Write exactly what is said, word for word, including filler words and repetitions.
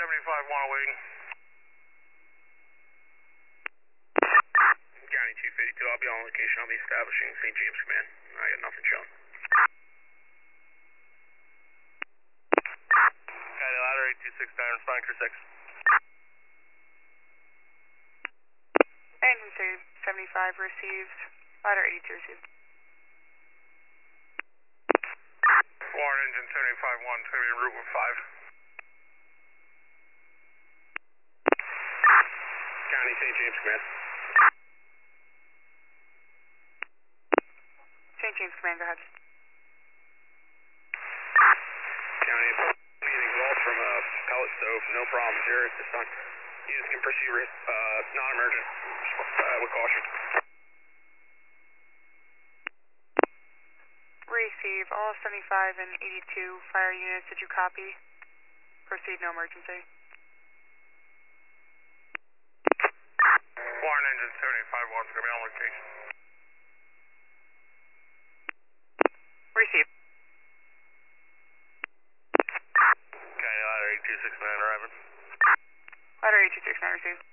seventy-five one awaiting. County two fifty-two, I'll be on location. I'll be establishing Saint James Command. I got nothing shown. County ladder eight two six nine, responding for six. Engine seventy-five received, ladder eighty-two received. Warren engine seventy-five one, it's going to be en route with five. County Saint James Command. Saint James Command, go ahead. County, being exhaust from a pellet stove, no problems here at this time. Units can proceed uh, non-emergent uh, with caution. Receive all seventy-five and eighty-two fire units. Did you copy? Proceed, no emergency. Warren engine seventy-five one is going to be on location. Receive. Okay, ladder eight two six nine arriving. Ladder eight two six nine received.